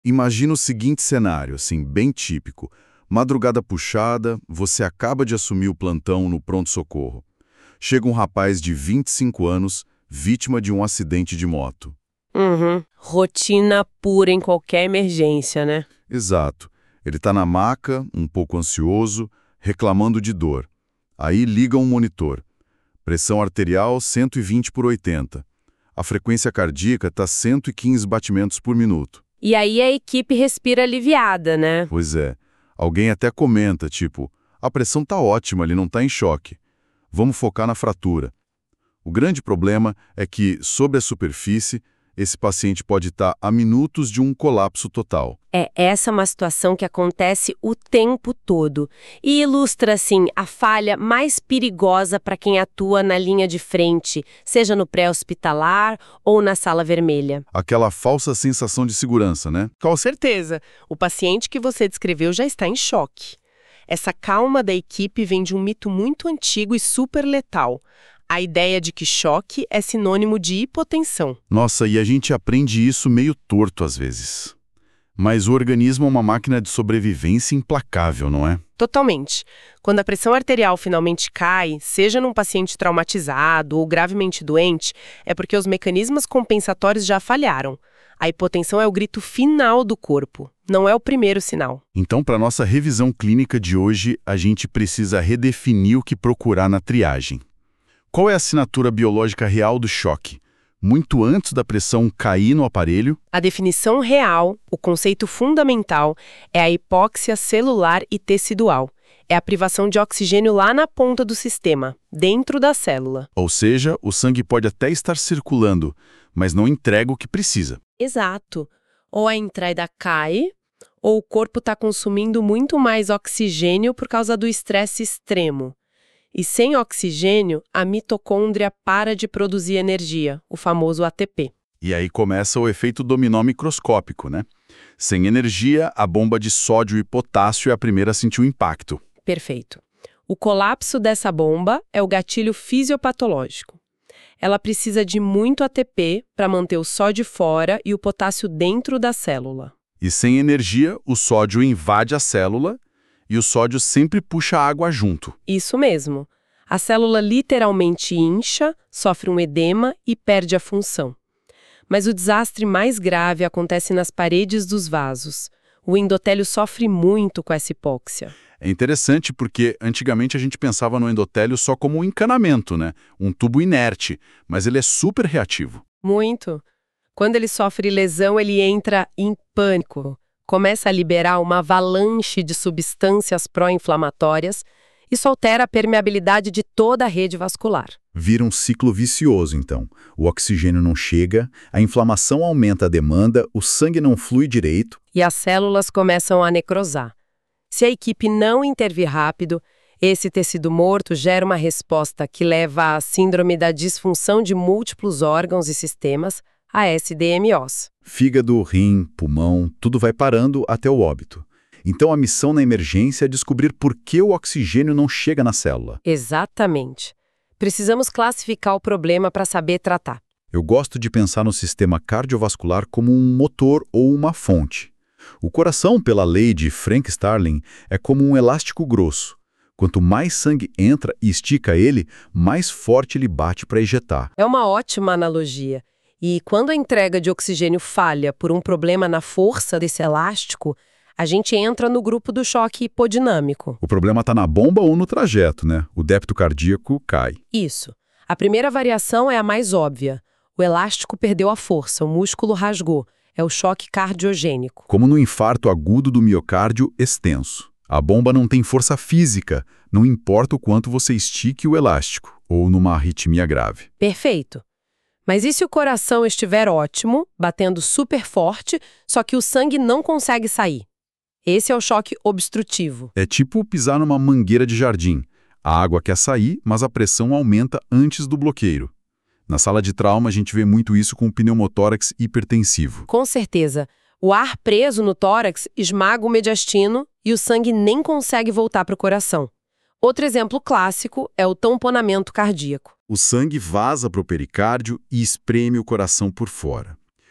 Imagina o seguinte cenário, assim, bem típico. Madrugada puxada, você acaba de assumir o plantão no pronto-socorro. Chega um rapaz de 25 anos, vítima de um acidente de moto. Uhum. Rotina pura em qualquer emergência, né? Exato. Ele está na maca, um pouco ansioso, reclamando de dor. Aí liga um monitor. Pressão arterial 120 por 80. A frequência cardíaca está 115 batimentos por minuto. E aí a equipe respira aliviada, né? Pois é. Alguém até comenta, tipo, a pressão tá ótima, ele não tá em choque. Vamos focar na fratura. O grande problema é que, sob a superfície, esse paciente pode estar a minutos de um colapso total. Essa é uma situação que acontece o tempo todo e ilustra, assim, a falha mais perigosa para quem atua na linha de frente, seja no pré-hospitalar ou na sala vermelha. Aquela falsa sensação de segurança, né? Com certeza. O paciente que você descreveu já está em choque. Essa calma da equipe vem de um mito muito antigo e super letal. A ideia de que choque é sinônimo de hipotensão. Nossa, e a gente aprende isso meio torto às vezes. Mas o organismo é uma máquina de sobrevivência implacável, não é? Totalmente. Quando a pressão arterial finalmente cai, seja num paciente traumatizado ou gravemente doente, é porque os mecanismos compensatórios já falharam. A hipotensão é o grito final do corpo, não é o primeiro sinal. Então, para nossa revisão clínica de hoje, a gente precisa redefinir o que procurar na triagem. Qual é a assinatura biológica real do choque? Muito antes da pressão cair no aparelho? A definição real, o conceito fundamental, é a hipóxia celular e tecidual. É a privação de oxigênio lá na ponta do sistema, dentro da célula. Ou seja, o sangue pode até estar circulando, mas não entrega o que precisa. Exato. Ou a entrada cai, ou o corpo está consumindo muito mais oxigênio por causa do estresse extremo. E sem oxigênio, a mitocôndria para de produzir energia, o famoso ATP. E aí começa o efeito dominó microscópico, né? Sem energia, a bomba de sódio e potássio é a primeira a sentir o impacto. Perfeito. O colapso dessa bomba é o gatilho fisiopatológico. Ela precisa de muito ATP para manter o sódio fora e o potássio dentro da célula. E sem energia, o sódio invade a célula e o sódio sempre puxa a água junto. Isso mesmo. A célula literalmente incha, sofre um edema e perde a função. Mas o desastre mais grave acontece nas paredes dos vasos. O endotélio sofre muito com essa hipóxia. É interessante porque antigamente a gente pensava no endotélio só como um encanamento, né? Um tubo inerte, mas ele é super reativo. Muito. Quando ele sofre lesão, ele entra em pânico. Começa a liberar uma avalanche de substâncias pró-inflamatórias. Isso altera a permeabilidade de toda a rede vascular. Vira um ciclo vicioso, então. O oxigênio não chega, a inflamação aumenta a demanda, o sangue não flui direito. E as células começam a necrosar. Se a equipe não intervir rápido, esse tecido morto gera uma resposta que leva à síndrome da disfunção de múltiplos órgãos e sistemas, a SDMOs. Fígado, rim, pulmão, tudo vai parando até o óbito. Então a missão na emergência é descobrir por que o oxigênio não chega na célula. Exatamente. Precisamos classificar o problema para saber tratar. Eu gosto de pensar no sistema cardiovascular como um motor ou uma fonte. O coração, pela lei de Frank Starling, é como um elástico grosso. Quanto mais sangue entra e estica ele, mais forte ele bate para ejetar. É uma ótima analogia. E quando a entrega de oxigênio falha por um problema na força desse elástico, a gente entra no grupo do choque hipodinâmico. O problema está na bomba ou no trajeto, né? O débito cardíaco cai. Isso. A primeira variação é a mais óbvia. O elástico perdeu a força, o músculo rasgou. É o choque cardiogênico. Como no infarto agudo do miocárdio extenso. A bomba não tem força física, não importa o quanto você estique o elástico, ou numa arritmia grave. Perfeito. Mas e se o coração estiver ótimo, batendo super forte, só que o sangue não consegue sair? Esse é o choque obstrutivo. É tipo pisar numa mangueira de jardim. A água quer sair, mas a pressão aumenta antes do bloqueio. Na sala de trauma, a gente vê muito isso com o pneumotórax hipertensivo. Com certeza. O ar preso no tórax esmaga o mediastino e o sangue nem consegue voltar para o coração. Outro exemplo clássico é o tamponamento cardíaco. O sangue vaza para o pericárdio e espreme o coração por fora.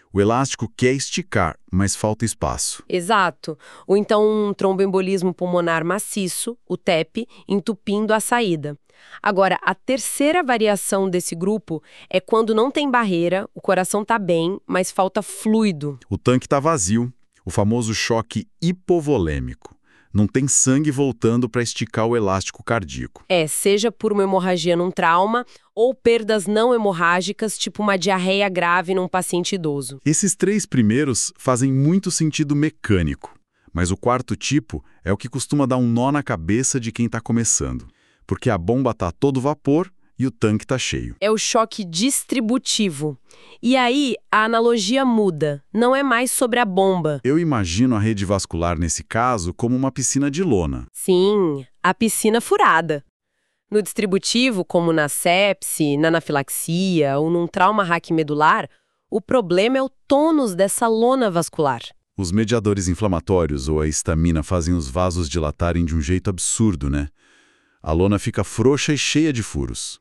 O elástico quer esticar, mas falta espaço. Exato. Ou então um tromboembolismo pulmonar maciço, o TEP, entupindo a saída. Agora, a terceira variação desse grupo é quando não tem barreira, o coração está bem, mas falta fluido. O tanque está vazio, o famoso choque hipovolêmico. Não tem sangue voltando para esticar o elástico cardíaco. Seja por uma hemorragia num trauma ou perdas não hemorrágicas, tipo uma diarreia grave num paciente idoso. Esses 3 primeiros fazem muito sentido mecânico, mas o quarto tipo é o que costuma dar um nó na cabeça de quem está começando, porque a bomba está a todo vapor e o tanque está cheio. É o choque distributivo. E aí, a analogia muda. Não é mais sobre a bomba. Eu imagino a rede vascular nesse caso como uma piscina de lona. Sim, a piscina furada. No distributivo, como na sepse, na anafilaxia ou num trauma raquimedular, o problema é o tônus dessa lona vascular. Os mediadores inflamatórios ou a histamina fazem os vasos dilatarem de um jeito absurdo, né? A lona fica frouxa e cheia de furos.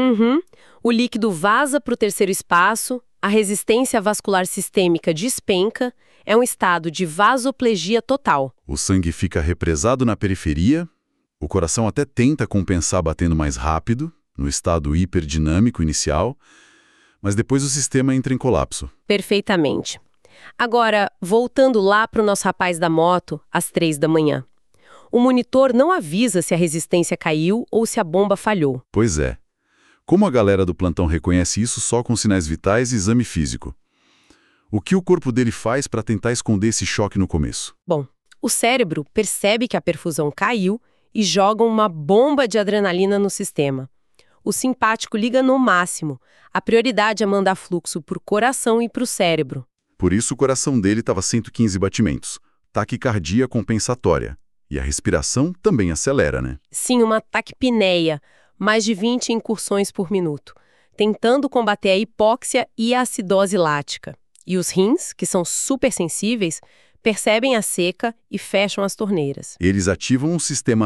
O líquido vaza para o terceiro espaço, a resistência vascular sistêmica despenca, é um estado de vasoplegia total. O sangue fica represado na periferia, o coração até tenta compensar batendo mais rápido, no estado hiperdinâmico inicial, mas depois o sistema entra em colapso. Perfeitamente. Agora, voltando lá para o nosso rapaz da moto, às 3 da manhã. O monitor não avisa se a resistência caiu ou se a bomba falhou. Pois é. Como a galera do plantão reconhece isso só com sinais vitais e exame físico? O que o corpo dele faz para tentar esconder esse choque no começo? Bom, o cérebro percebe que a perfusão caiu e joga uma bomba de adrenalina no sistema. O simpático liga no máximo. A prioridade é mandar fluxo para o coração e para o cérebro. Por isso o coração dele estava 115 batimentos, taquicardia compensatória. E a respiração também acelera, né? Sim, uma taquipneia, mais de 20 incursões por minuto, tentando combater a hipóxia e a acidose lática. E os rins, que são super sensíveis, percebem a seca e fecham as torneiras. Eles ativam um sistema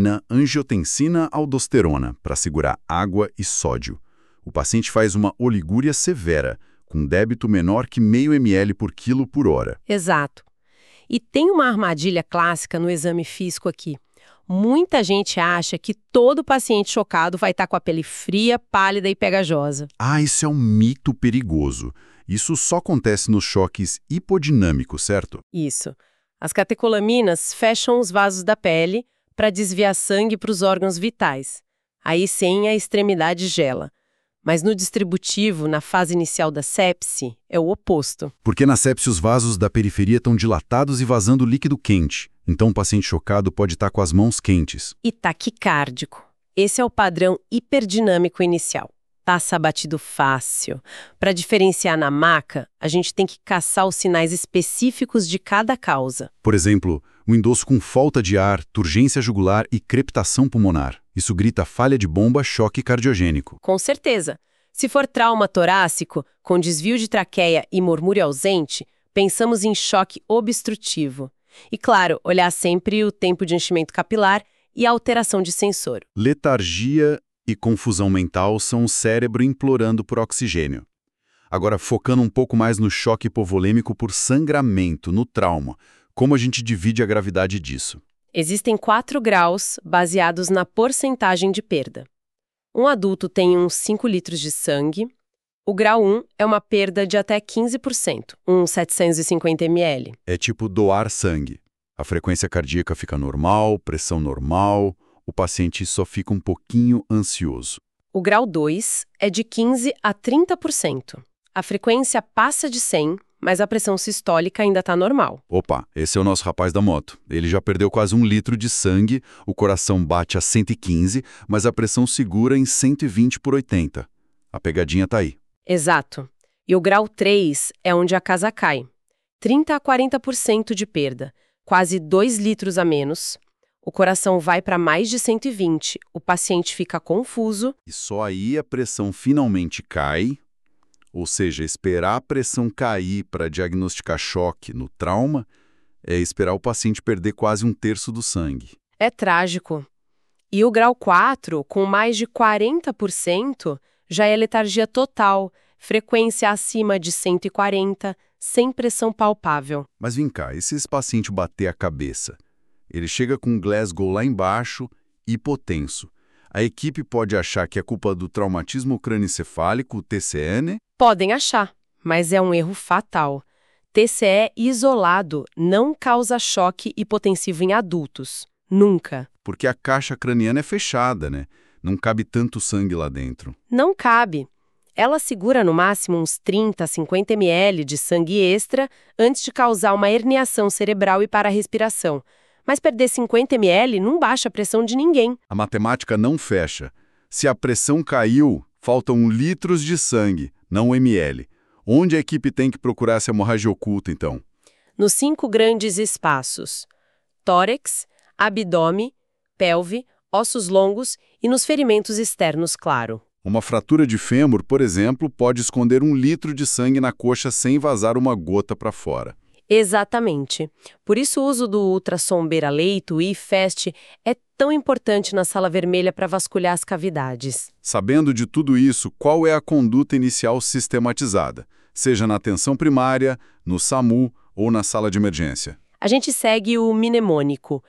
renina-angiotensina-aldosterona para segurar água e sódio. O paciente faz uma oligúria severa, com débito menor que 0,5 ml por quilo por hora. Exato. E tem uma armadilha clássica no exame físico aqui. Muita gente acha que todo paciente chocado vai estar com a pele fria, pálida e pegajosa. Isso é um mito perigoso. Isso só acontece nos choques hipodinâmicos, certo? Isso. As catecolaminas fecham os vasos da pele para desviar sangue para os órgãos vitais. Aí sim a extremidade gela. Mas no distributivo, na fase inicial da sepse, é o oposto. Porque na sepse os vasos da periferia estão dilatados e vazando líquido quente. Então o paciente chocado pode estar com as mãos quentes. E taquicárdico. Esse é o padrão hiperdinâmico inicial. Passa batido fácil. Para diferenciar na maca, a gente tem que caçar os sinais específicos de cada causa. Por exemplo, um endosso com falta de ar, turgência jugular e crepitação pulmonar. Isso grita falha de bomba, choque cardiogênico. Com certeza. Se for trauma torácico, com desvio de traqueia e murmúrio ausente, pensamos em choque obstrutivo. E claro, olhar sempre o tempo de enchimento capilar e a alteração de sensor. Letargia e confusão mental são o cérebro implorando por oxigênio. Agora, focando um pouco mais no choque hipovolêmico por sangramento, no trauma, como a gente divide a gravidade disso? Existem 4 graus baseados na porcentagem de perda. Um adulto tem uns 5 litros de sangue. O grau 1 é uma perda de até 15%, uns 750 ml. É tipo doar sangue. A frequência cardíaca fica normal, pressão normal, o paciente só fica um pouquinho ansioso. O grau 2 é de 15% a 30%. A frequência passa de 100, mas a pressão sistólica ainda está normal. Opa, esse é o nosso rapaz da moto. Ele já perdeu quase 1 litro de sangue, o coração bate a 115, mas a pressão segura em 120/80. A pegadinha tá aí. Exato. E o grau 3 é onde a casa cai. 30% a 40% de perda, quase 2 litros a menos. O coração vai para mais de 120, o paciente fica confuso. E só aí a pressão finalmente cai, ou seja, esperar a pressão cair para diagnosticar choque no trauma é esperar o paciente perder quase 1/3 do sangue. É trágico. E o grau 4, com mais de 40%, já é letargia total, frequência acima de 140, sem pressão palpável. Mas vem cá, e se esse paciente bater a cabeça? Ele chega com Glasgow lá embaixo, hipotenso. A equipe pode achar que é culpa do traumatismo crânioencefálico, TCE? Podem achar, mas é um erro fatal. TCE isolado não causa choque hipotensivo em adultos. Nunca. Porque a caixa craniana é fechada, né? Não cabe tanto sangue lá dentro. Não cabe. Ela segura no máximo uns 30 a 50 ml de sangue extra antes de causar uma herniação cerebral e para a respiração. Mas perder 50 ml não baixa a pressão de ninguém. A matemática não fecha. Se a pressão caiu, faltam litros de sangue, não ml. Onde a equipe tem que procurar essa hemorragia oculta, então? Nos 5 grandes espaços: tórax, abdômen, pelve, ossos longos e nos ferimentos externos, claro. Uma fratura de fêmur, por exemplo, pode esconder 1 litro de sangue na coxa sem vazar uma gota para fora. Exatamente. Por isso o uso do ultrassom beira-leito e FAST é tão importante na sala vermelha para vasculhar as cavidades. Sabendo de tudo isso, qual é a conduta inicial sistematizada? Seja na atenção primária, no SAMU ou na sala de emergência. A gente segue o mnemônico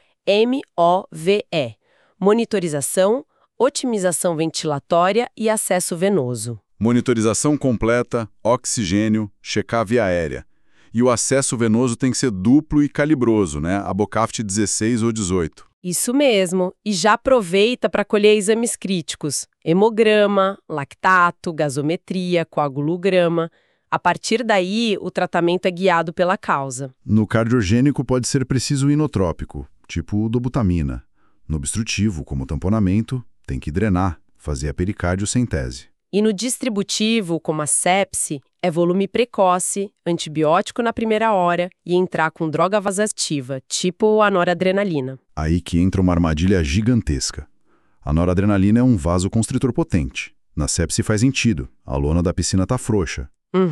MOVE: monitorização, otimização ventilatória e acesso venoso. Monitorização completa, oxigênio, checar a via aérea. E o acesso venoso tem que ser duplo e calibroso, né? Abocavite 16 ou 18. Isso mesmo. E já aproveita para colher exames críticos: hemograma, lactato, gasometria, coagulograma. A partir daí, o tratamento é guiado pela causa. No cardiogênico pode ser preciso inotrópico, tipo dobutamina. No obstrutivo, como tamponamento, tem que drenar, fazer a pericardiocentese. E no distributivo, como a sepse, é volume precoce, antibiótico na primeira hora e entrar com droga vasoativa, tipo a noradrenalina. Aí que entra uma armadilha gigantesca. A noradrenalina é um vasoconstritor potente. Na sepse faz sentido, a lona da piscina tá frouxa.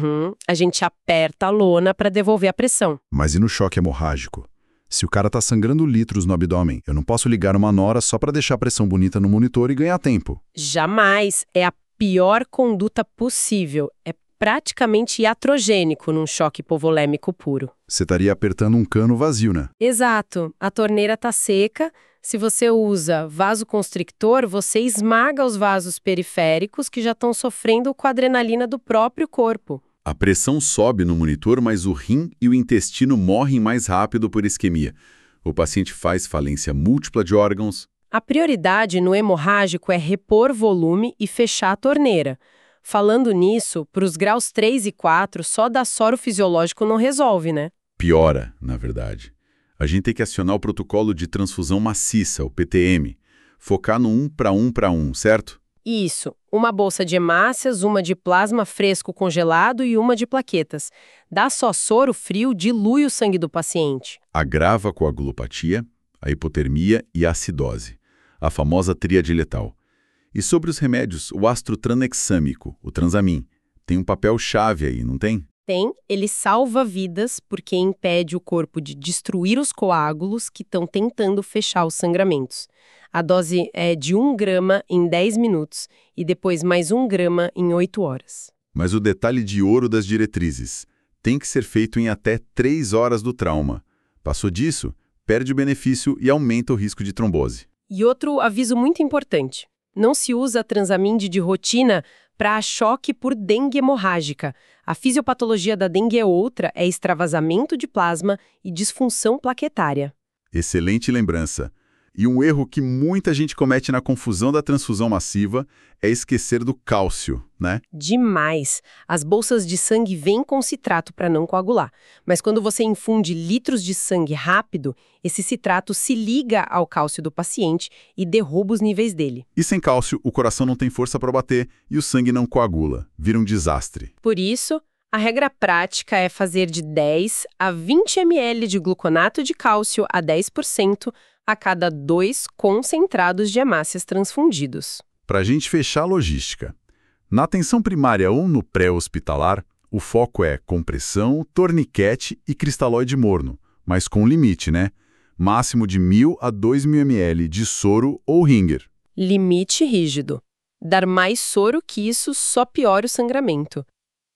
A gente aperta a lona para devolver a pressão. Mas e no choque hemorrágico? Se o cara tá sangrando litros no abdômen, eu não posso ligar uma nora só para deixar a pressão bonita no monitor e ganhar tempo. Jamais. É a pior conduta possível. É praticamente iatrogênico num choque hipovolêmico puro. Você estaria apertando um cano vazio, né? Exato. A torneira está seca. Se você usa vasoconstrictor, você esmaga os vasos periféricos que já estão sofrendo com a adrenalina do próprio corpo. A pressão sobe no monitor, mas o rim e o intestino morrem mais rápido por isquemia. O paciente faz falência múltipla de órgãos. A prioridade no hemorrágico é repor volume e fechar a torneira. Falando nisso, para os graus 3 e 4, só dar soro fisiológico não resolve, né? Piora, na verdade. A gente tem que acionar o protocolo de transfusão maciça, o PTM. Focar no 1 para 1 para 1, certo? Isso. Uma bolsa de hemácias, uma de plasma fresco congelado e uma de plaquetas. Dá só soro frio, dilui o sangue do paciente. Agrava a coagulopatia, a hipotermia e a acidose. A famosa tríade letal. E sobre os remédios, o ácido tranexâmico, o Transamin, tem um papel-chave aí, não tem? Tem, ele salva vidas porque impede o corpo de destruir os coágulos que estão tentando fechar os sangramentos. A dose é de 1 grama em 10 minutos e depois mais 1 grama em 8 horas. Mas o detalhe de ouro das diretrizes, tem que ser feito em até 3 horas do trauma. Passou disso, perde o benefício e aumenta o risco de trombose. E outro aviso muito importante: não se usa Transamin de rotina para choque por dengue hemorrágica. A fisiopatologia da dengue é outra, é extravasamento de plasma e disfunção plaquetária. Excelente lembrança. E um erro que muita gente comete na confusão da transfusão massiva é esquecer do cálcio, né? Demais. As bolsas de sangue vêm com citrato para não coagular. Mas quando você infunde litros de sangue rápido, esse citrato se liga ao cálcio do paciente e derruba os níveis dele. E sem cálcio, o coração não tem força para bater e o sangue não coagula. Vira um desastre. Por isso, a regra prática é fazer de 10 a 20 ml de gluconato de cálcio a 10% a cada 2 concentrados de hemácias transfundidos. Para a gente fechar a logística. Na atenção primária ou no pré-hospitalar, o foco é compressão, torniquete e cristalóide morno, mas com limite, né? Máximo de 1.000 a 2.000 ml de soro ou ringer. Limite rígido. Dar mais soro que isso só piora o sangramento.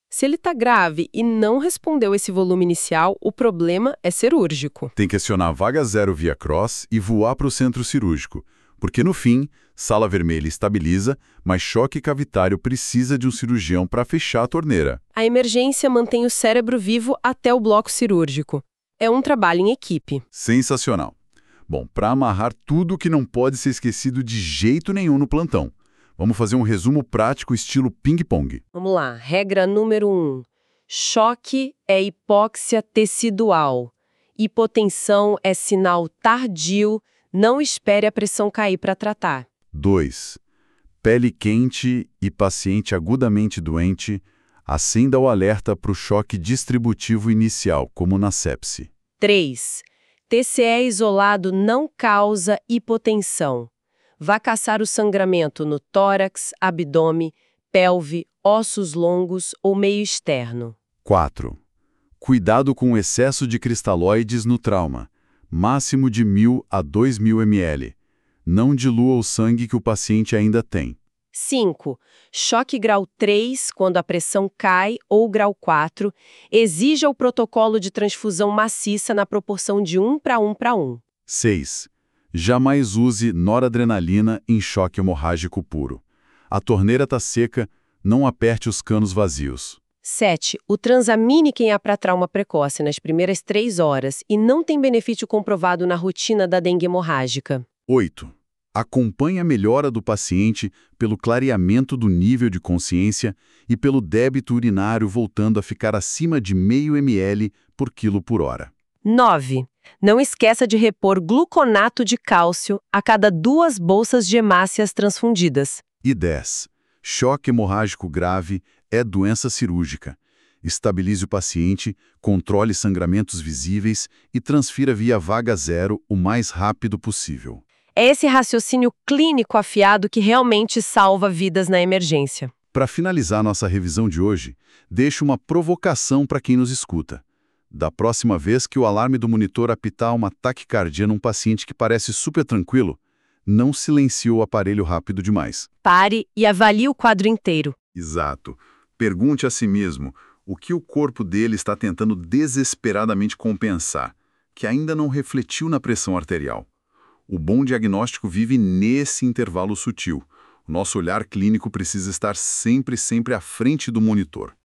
Se ele está grave e não respondeu esse volume inicial, o problema é cirúrgico. Tem que acionar a vaga 0 via cross e voar para o centro cirúrgico, porque no fim, sala vermelha estabiliza, mas choque cavitário precisa de um cirurgião para fechar a torneira. A emergência mantém o cérebro vivo até o bloco cirúrgico. É um trabalho em equipe. Sensacional. Bom, para amarrar tudo que não pode ser esquecido de jeito nenhum no plantão, vamos fazer um resumo prático estilo ping-pong. Vamos lá. Regra número 1. Choque é hipóxia tecidual. Hipotensão é sinal tardio. Não espere a pressão cair para tratar. 2. Pele quente e paciente agudamente doente, acenda o alerta para o choque distributivo inicial, como na sepse. 3. TCE isolado não causa hipotensão. Vá caçar o sangramento no tórax, abdômen, pelve, ossos longos ou meio externo. 4. Cuidado com o excesso de cristalóides no trauma, máximo de 1.000 a 2.000 ml. Não dilua o sangue que o paciente ainda tem. 5. Choque grau 3, quando a pressão cai, ou grau 4, exija o protocolo de transfusão maciça na proporção de 1 para 1 para 1. 6. Jamais use noradrenalina em choque hemorrágico puro. A torneira está seca, não aperte os canos vazios. 7. O transaminiquem é para trauma precoce nas primeiras 3 horas e não tem benefício comprovado na rotina da dengue hemorrágica. 8. Acompanhe a melhora do paciente pelo clareamento do nível de consciência e pelo débito urinário voltando a ficar acima de 0,5 ml por quilo por hora. 9. Não esqueça de repor gluconato de cálcio a cada 2 bolsas de hemácias transfundidas. E 10. Choque hemorrágico grave é doença cirúrgica. Estabilize o paciente, controle sangramentos visíveis e transfira via vaga 0 o mais rápido possível. É esse raciocínio clínico afiado que realmente salva vidas na emergência. Para finalizar nossa revisão de hoje, deixo uma provocação para quem nos escuta. Da próxima vez que o alarme do monitor apitar uma taquicardia num paciente que parece super tranquilo, não silencie o aparelho rápido demais. Pare e avalie o quadro inteiro. Exato. Pergunte a si mesmo o que o corpo dele está tentando desesperadamente compensar, que ainda não refletiu na pressão arterial. O bom diagnóstico vive nesse intervalo sutil. O nosso olhar clínico precisa estar sempre à frente do monitor.